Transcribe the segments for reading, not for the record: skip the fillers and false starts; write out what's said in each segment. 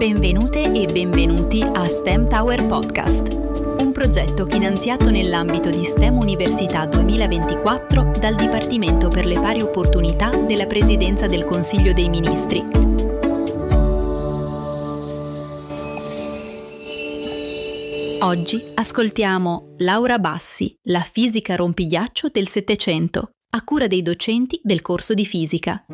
Benvenute e benvenuti a STEM Tower Podcast, un progetto finanziato nell'ambito di STEM Università 2024 dal Dipartimento per le Pari Opportunità della Presidenza del Consiglio dei Ministri. Oggi ascoltiamo Laura Bassi, la fisica rompighiaccio del Settecento, a cura dei docenti del corso di fisica.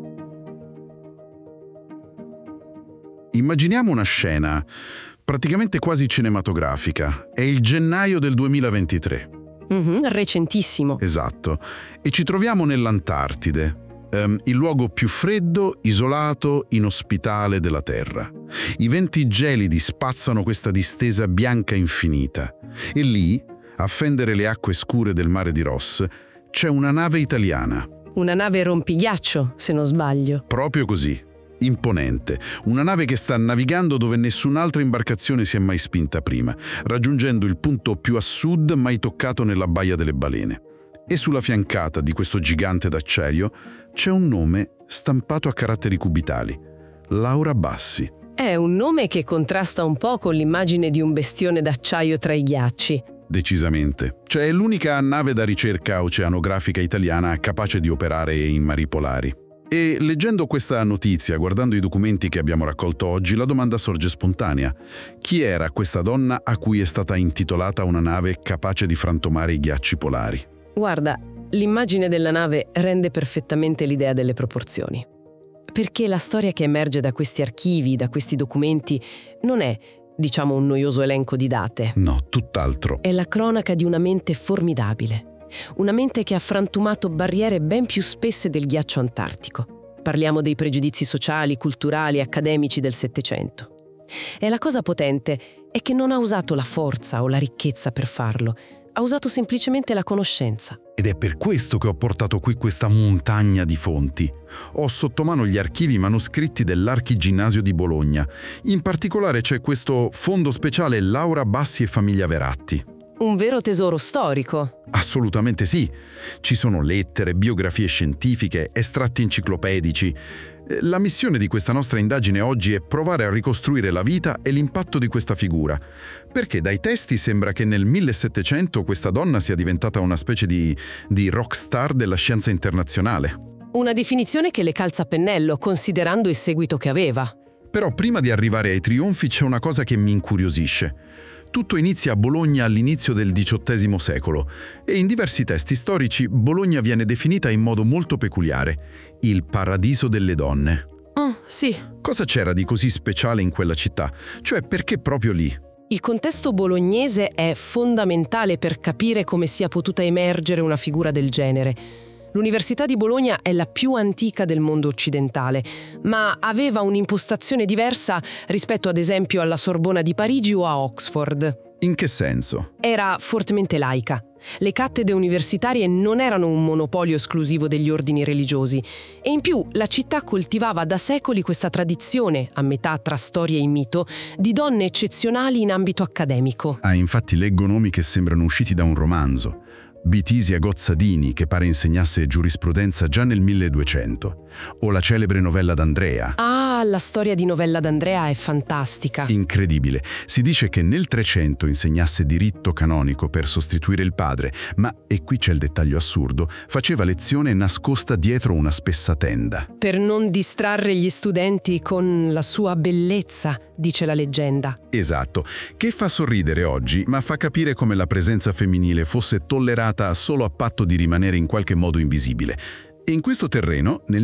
Immaginiamo una scena praticamente quasi cinematografica. È il gennaio del 2023. Recentissimo. Esatto. E ci troviamo nell'Antartide, il luogo più freddo, isolato, inospitale della Terra. I venti gelidi spazzano questa distesa bianca infinita. E lì, a fendere le acque scure del mare di Ross, c'è una nave italiana. Una nave rompighiaccio, se non sbaglio. Proprio così. Imponente, una nave che sta navigando dove nessun'altra imbarcazione si è mai spinta prima, raggiungendo il punto più a sud mai toccato nella Baia delle Balene. E sulla fiancata di questo gigante d'acciaio c'è un nome stampato a caratteri cubitali: Laura Bassi. È un nome che contrasta un po' con l'immagine di un bestione d'acciaio tra i ghiacci. Decisamente. Cioè è l'unica nave da ricerca oceanografica italiana capace di operare in mari polari. E leggendo questa notizia, guardando i documenti che abbiamo raccolto oggi, la domanda sorge spontanea. Chi era questa donna a cui è stata intitolata una nave capace di frantumare i ghiacci polari? Guarda, l'immagine della nave rende perfettamente l'idea delle proporzioni. Perché la storia che emerge da questi archivi, da questi documenti, non è, diciamo, un noioso elenco di date. No, tutt'altro. È la cronaca di una mente formidabile. Una mente che ha frantumato barriere ben più spesse del ghiaccio antartico. Parliamo dei pregiudizi sociali, culturali, accademici del Settecento. E la cosa potente è che non ha usato la forza o la ricchezza per farlo, ha usato semplicemente la conoscenza. Ed è per questo che ho portato qui questa montagna di fonti. Ho sotto mano gli archivi manoscritti dell'Archiginnasio di Bologna. In particolare c'è questo fondo speciale Laura Bassi e famiglia Veratti. Un vero tesoro storico. Assolutamente sì. Ci sono lettere, biografie scientifiche, estratti enciclopedici. La missione di questa nostra indagine oggi è provare a ricostruire la vita e l'impatto di questa figura, perché dai testi sembra che nel 1700 questa donna sia diventata una specie di rockstar della scienza internazionale. Una definizione che le calza a pennello, considerando il seguito che aveva. Però prima di arrivare ai trionfi c'è una cosa che mi incuriosisce. Tutto inizia a Bologna all'inizio del XVIII secolo e in diversi testi storici Bologna viene definita in modo molto peculiare: il paradiso delle donne. Sì. Cosa c'era di così speciale in quella città? Cioè, perché proprio lì? Il contesto bolognese è fondamentale per capire come sia potuta emergere una figura del genere. L'Università di Bologna è la più antica del mondo occidentale, ma aveva un'impostazione diversa rispetto ad esempio alla Sorbona di Parigi o a Oxford. In che senso? Era fortemente laica. Le cattedre universitarie non erano un monopolio esclusivo degli ordini religiosi e in più la città coltivava da secoli questa tradizione, a metà tra storia e mito, di donne eccezionali in ambito accademico. Infatti leggo nomi che sembrano usciti da un romanzo. Bitisia Gozzadini, che pare insegnasse giurisprudenza già nel 1200, o la celebre Novella d'Andrea. La storia di Novella d'Andrea è fantastica. Incredibile. Si dice che nel 300 insegnasse diritto canonico per sostituire il padre, ma, e qui c'è il dettaglio assurdo, faceva lezione nascosta dietro una spessa tenda. Per non distrarre gli studenti con la sua bellezza, dice la leggenda. Esatto, che fa sorridere oggi, ma fa capire come la presenza femminile fosse tollerata solo a patto di rimanere in qualche modo invisibile. E in questo terreno, nel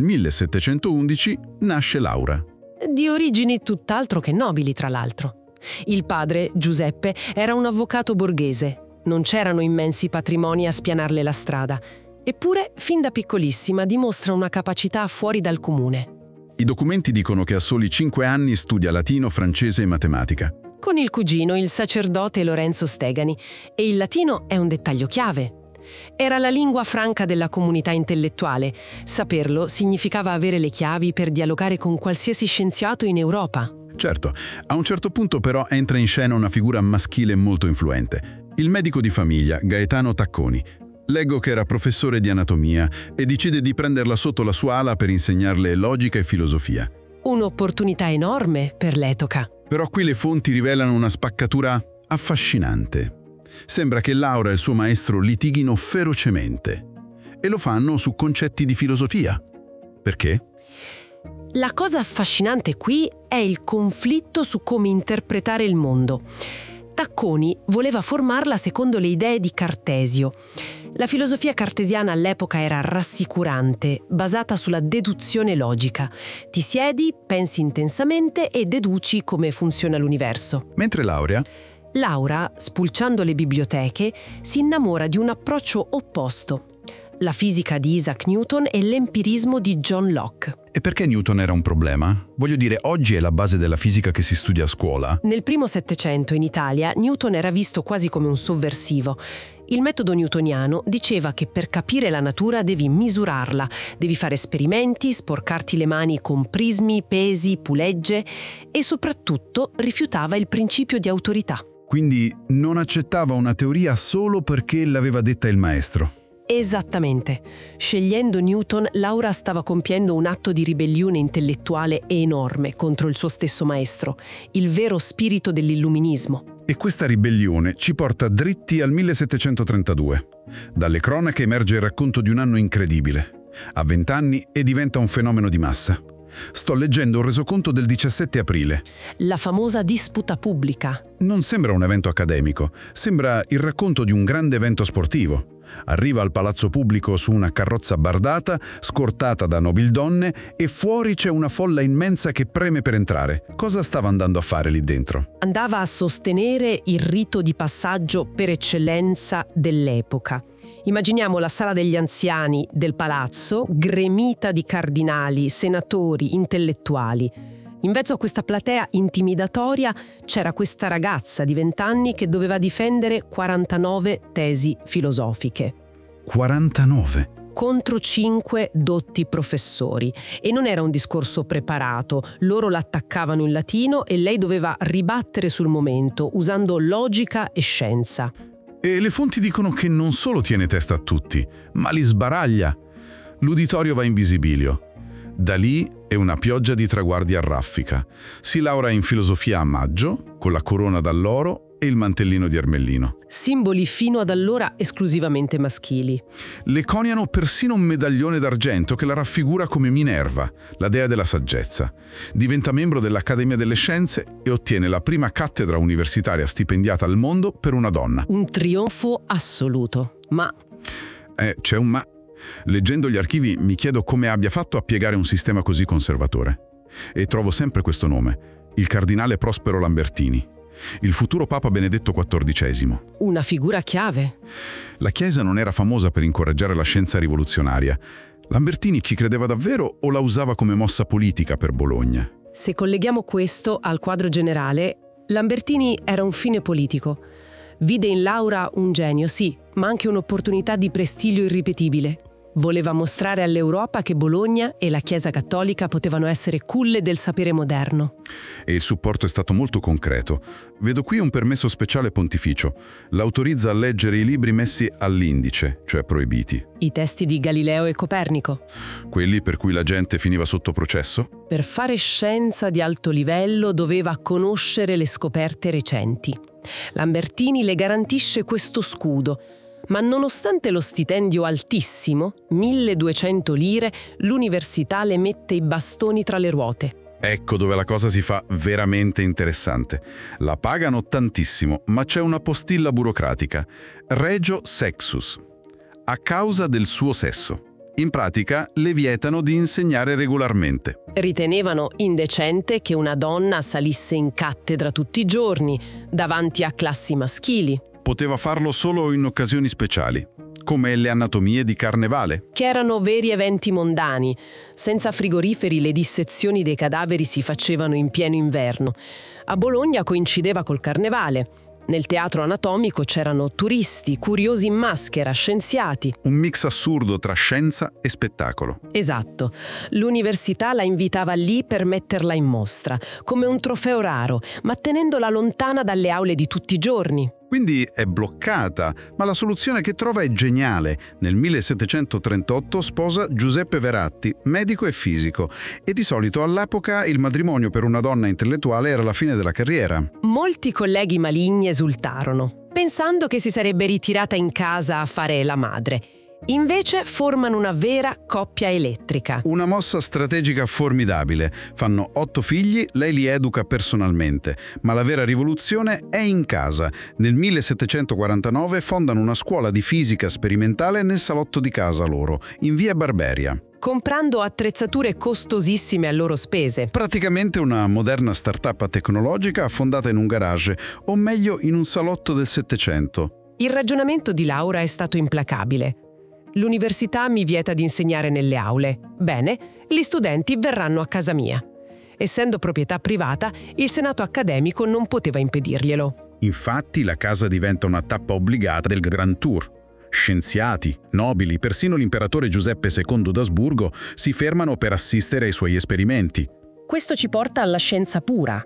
1711, nasce Laura. Di origini tutt'altro che nobili, tra l'altro. Il padre, Giuseppe, era un avvocato borghese. Non c'erano immensi patrimoni a spianarle la strada. Eppure, fin da piccolissima, dimostra una capacità fuori dal comune. I documenti dicono che a soli 5 anni studia latino, francese e matematica. Con il cugino, il sacerdote Lorenzo Stegani. E il latino è un dettaglio chiave. Era la lingua franca della comunità intellettuale. Saperlo significava avere le chiavi per dialogare con qualsiasi scienziato in Europa. Certo, a un certo punto però entra in scena una figura maschile molto influente. Il medico di famiglia, Gaetano Tacconi. Leggo che era professore di anatomia e decide di prenderla sotto la sua ala per insegnarle logica e filosofia. Un'opportunità enorme per l'epoca. Però qui le fonti rivelano una spaccatura affascinante. Sembra che Laura e il suo maestro litighino ferocemente e lo fanno su concetti di filosofia. Perché? La cosa affascinante qui è il conflitto su come interpretare il mondo. Tacconi voleva formarla secondo le idee di Cartesio. La filosofia cartesiana all'epoca era rassicurante, basata sulla deduzione logica. Ti siedi, pensi intensamente e deduci come funziona l'universo. Mentre Laura, spulciando le biblioteche, si innamora di un approccio opposto. La fisica di Isaac Newton e l'empirismo di John Locke. E perché Newton era un problema? Voglio dire, oggi è la base della fisica che si studia a scuola. Nel primo Settecento in Italia Newton era visto quasi come un sovversivo. Il metodo newtoniano diceva che per capire la natura devi misurarla, devi fare esperimenti, sporcarti le mani con prismi, pesi, pulegge e soprattutto rifiutava il principio di autorità. Quindi non accettava una teoria solo perché l'aveva detta il maestro. Esattamente. Scegliendo Newton, Laura stava compiendo un atto di ribellione intellettuale enorme contro il suo stesso maestro, il vero spirito dell'illuminismo. E questa ribellione ci porta dritti al 1732. Dalle cronache emerge il racconto di un anno incredibile. Ha 20 anni e diventa un fenomeno di massa. Sto leggendo un resoconto del 17 aprile. La famosa disputa pubblica. Non sembra un evento accademico, sembra il racconto di un grande evento sportivo. Arriva al palazzo pubblico su una carrozza bardata, scortata da nobildonne, e fuori c'è una folla immensa che preme per entrare. Cosa stava andando a fare lì dentro? Andava a sostenere il rito di passaggio per eccellenza dell'epoca. Immaginiamo la sala degli anziani del palazzo, gremita di cardinali, senatori, intellettuali. In mezzo a questa platea intimidatoria c'era questa ragazza di 20 anni che doveva difendere 49 tesi filosofiche. 49? Contro 5 dotti professori. E non era un discorso preparato. Loro l'attaccavano in latino e lei doveva ribattere sul momento, usando logica e scienza. E le fonti dicono che non solo tiene testa a tutti, ma li sbaraglia. L'uditorio va in visibilio. Da lì è una pioggia di traguardi a raffica. Si laurea in filosofia a maggio, con la corona d'alloro e il mantellino di ermellino. Simboli fino ad allora esclusivamente maschili. Le coniano persino un medaglione d'argento che la raffigura come Minerva, la dea della saggezza. Diventa membro dell'Accademia delle Scienze e ottiene la prima cattedra universitaria stipendiata al mondo per una donna. Un trionfo assoluto. Ma... c'è un ma. Leggendo gli archivi mi chiedo come abbia fatto a piegare un sistema così conservatore. E trovo sempre questo nome, il cardinale Prospero Lambertini, il futuro Papa Benedetto XIV. Una figura chiave. La Chiesa non era famosa per incoraggiare la scienza rivoluzionaria. Lambertini ci credeva davvero o la usava come mossa politica per Bologna? Se colleghiamo questo al quadro generale, Lambertini era un fine politico. Vide in Laura un genio, sì, ma anche un'opportunità di prestigio irripetibile. Voleva mostrare all'Europa che Bologna e la Chiesa cattolica potevano essere culle del sapere moderno. E il supporto è stato molto concreto. Vedo qui un permesso speciale pontificio. L'autorizza a leggere i libri messi all'indice, cioè proibiti. I testi di Galileo e Copernico. Quelli per cui la gente finiva sotto processo? Per fare scienza di alto livello doveva conoscere le scoperte recenti. Lambertini le garantisce questo scudo. Ma nonostante lo stipendio altissimo, 1.200 lire, l'università le mette i bastoni tra le ruote. Ecco dove la cosa si fa veramente interessante. La pagano tantissimo, ma c'è una postilla burocratica. Regio sexus. A causa del suo sesso. In pratica le vietano di insegnare regolarmente. Ritenevano indecente che una donna salisse in cattedra tutti i giorni, davanti a classi maschili. Poteva farlo solo in occasioni speciali, come le anatomie di Carnevale. Che erano veri eventi mondani. Senza frigoriferi le dissezioni dei cadaveri si facevano in pieno inverno. A Bologna coincideva col Carnevale. Nel teatro anatomico c'erano turisti, curiosi in maschera, scienziati. Un mix assurdo tra scienza e spettacolo. Esatto. L'università la invitava lì per metterla in mostra, come un trofeo raro, ma tenendola lontana dalle aule di tutti i giorni. Quindi è bloccata, ma la soluzione che trova è geniale. Nel 1738 sposa Giuseppe Veratti, medico e fisico, e di solito all'epoca il matrimonio per una donna intellettuale era la fine della carriera. Molti colleghi maligni esultarono, pensando che si sarebbe ritirata in casa a fare la madre. Invece formano una vera coppia elettrica. Una mossa strategica formidabile. Fanno 8 figli, lei li educa personalmente. Ma la vera rivoluzione è in casa. Nel 1749 fondano una scuola di fisica sperimentale nel salotto di casa loro, in via Barberia. Comprando attrezzature costosissime a loro spese. Praticamente una moderna startup tecnologica fondata in un garage, o meglio in un salotto del Settecento. Il ragionamento di Laura è stato implacabile. L'università mi vieta di insegnare nelle aule. Bene, gli studenti verranno a casa mia. Essendo proprietà privata, il senato accademico non poteva impedirglielo. Infatti la casa diventa una tappa obbligata del Grand Tour. Scienziati, nobili, persino l'imperatore Giuseppe II d'Asburgo si fermano per assistere ai suoi esperimenti. Questo ci porta alla scienza pura.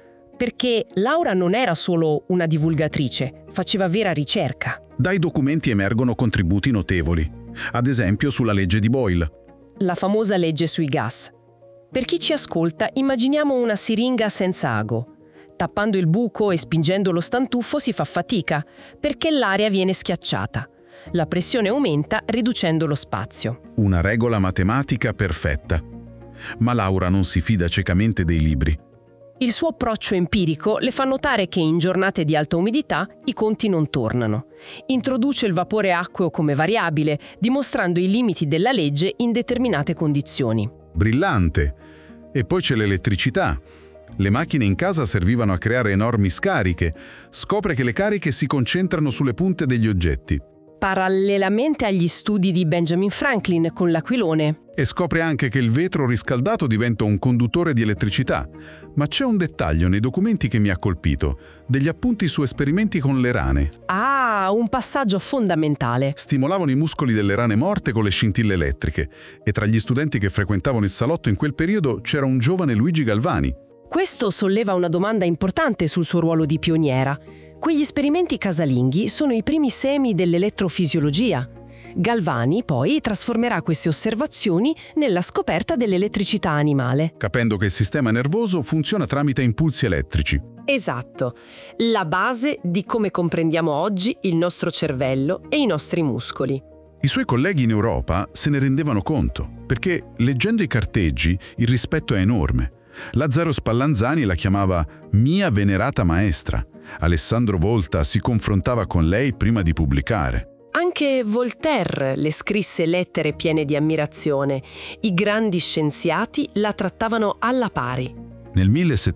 Perché Laura non era solo una divulgatrice, faceva vera ricerca. Dai documenti emergono contributi notevoli, ad esempio sulla legge di Boyle. La famosa legge sui gas. Per chi ci ascolta, immaginiamo una siringa senza ago. Tappando il buco e spingendo lo stantuffo si fa fatica, perché l'aria viene schiacciata. La pressione aumenta riducendo lo spazio. Una regola matematica perfetta. Ma Laura non si fida ciecamente dei libri. Il suo approccio empirico le fa notare che in giornate di alta umidità i conti non tornano. Introduce il vapore acqueo come variabile, dimostrando i limiti della legge in determinate condizioni. Brillante! E poi c'è l'elettricità. Le macchine in casa servivano a creare enormi scariche. Scopre che le cariche si concentrano sulle punte degli oggetti. Parallelamente agli studi di Benjamin Franklin con l'aquilone. E scopre anche che il vetro riscaldato diventa un conduttore di elettricità. Ma c'è un dettaglio nei documenti che mi ha colpito, degli appunti su esperimenti con le rane. Ah, un passaggio fondamentale. Stimolavano i muscoli delle rane morte con le scintille elettriche, e tra gli studenti che frequentavano il salotto in quel periodo c'era un giovane Luigi Galvani. Questo solleva una domanda importante sul suo ruolo di pioniera. Quegli esperimenti casalinghi sono i primi semi dell'elettrofisiologia. Galvani poi trasformerà queste osservazioni nella scoperta dell'elettricità animale. Capendo che il sistema nervoso funziona tramite impulsi elettrici. Esatto, la base di come comprendiamo oggi il nostro cervello e i nostri muscoli. I suoi colleghi in Europa se ne rendevano conto, perché leggendo i carteggi il rispetto è enorme. Lazzaro Spallanzani la chiamava «mia venerata maestra». Alessandro Volta si confrontava con lei prima di pubblicare. Anche Voltaire le scrisse lettere piene di ammirazione. I grandi scienziati la trattavano alla pari. Nel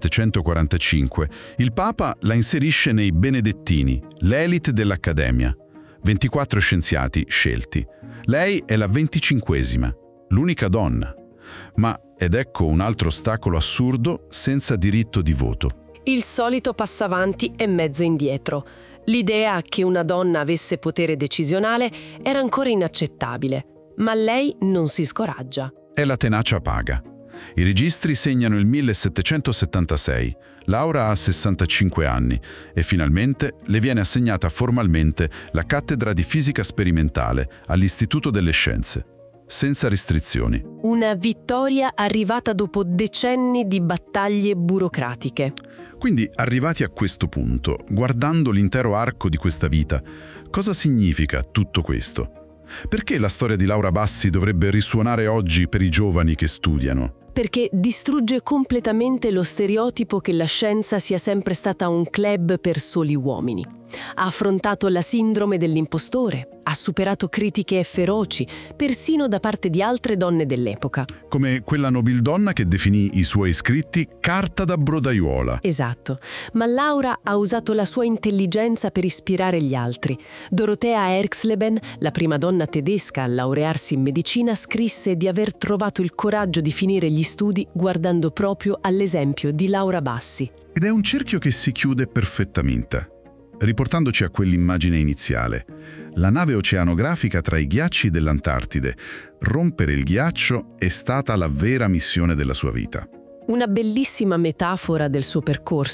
1745 il Papa la inserisce nei Benedettini, l'élite dell'Accademia. 24 scienziati scelti. Lei è la 25esima, l'unica donna. Ma, ed ecco un altro ostacolo assurdo, senza diritto di voto. Il solito passavanti e mezzo indietro. L'idea che una donna avesse potere decisionale era ancora inaccettabile, ma lei non si scoraggia. E la tenacia paga. I registri segnano il 1776. Laura ha 65 anni e finalmente le viene assegnata formalmente la cattedra di fisica sperimentale all'Istituto delle Scienze, senza restrizioni. Una vittoria arrivata dopo decenni di battaglie burocratiche. Quindi, arrivati a questo punto, guardando l'intero arco di questa vita, cosa significa tutto questo? Perché la storia di Laura Bassi dovrebbe risuonare oggi per i giovani che studiano? Perché distrugge completamente lo stereotipo che la scienza sia sempre stata un club per soli uomini. Ha affrontato la sindrome dell'impostore, ha superato critiche feroci, persino da parte di altre donne dell'epoca. Come quella nobildonna che definì i suoi scritti carta da brodaiuola. Esatto, ma Laura ha usato la sua intelligenza per ispirare gli altri. Dorothea Erxleben, la prima donna tedesca a laurearsi in medicina, scrisse di aver trovato il coraggio di finire gli studi guardando proprio all'esempio di Laura Bassi. Ed è un cerchio che si chiude perfettamente. Riportandoci a quell'immagine iniziale, la nave oceanografica tra i ghiacci dell'Antartide, rompere il ghiaccio è stata la vera missione della sua vita. Una bellissima metafora del suo percorso.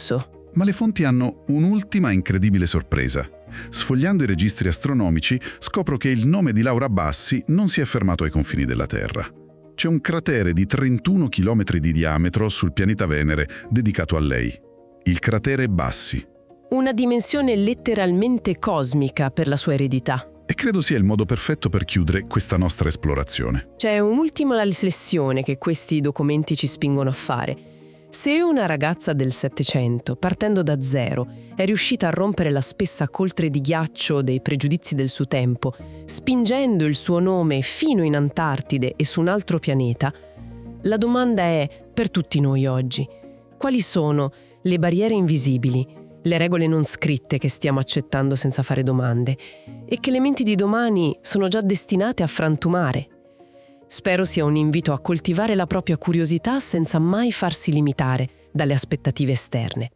Ma le fonti hanno un'ultima incredibile sorpresa. Sfogliando i registri astronomici, scopro che il nome di Laura Bassi non si è fermato ai confini della Terra. C'è un cratere di 31 km di diametro sul pianeta Venere dedicato a lei. Il cratere Bassi. Una dimensione letteralmente cosmica per la sua eredità. E credo sia il modo perfetto per chiudere questa nostra esplorazione. C'è un'ultima riflessione che questi documenti ci spingono a fare. Se una ragazza del Settecento, partendo da zero, è riuscita a rompere la spessa coltre di ghiaccio dei pregiudizi del suo tempo, spingendo il suo nome fino in Antartide e su un altro pianeta, la domanda è, per tutti noi oggi, quali sono le barriere invisibili, le regole non scritte che stiamo accettando senza fare domande e che le menti di domani sono già destinate a frantumare? Spero sia un invito a coltivare la propria curiosità senza mai farsi limitare dalle aspettative esterne.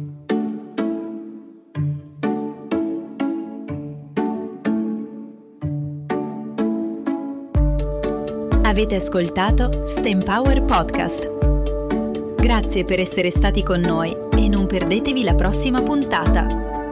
Avete ascoltato STEM Power Podcast. Grazie per essere stati con noi e non perdetevi la prossima puntata.